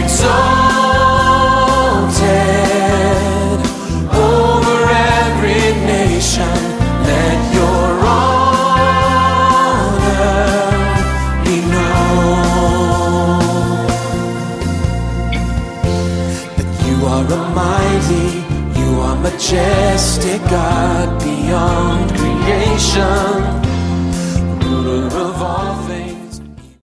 exalted over every nation. Let your honor be known. That you are a mighty, you are majestic God beyond creation, ruler of all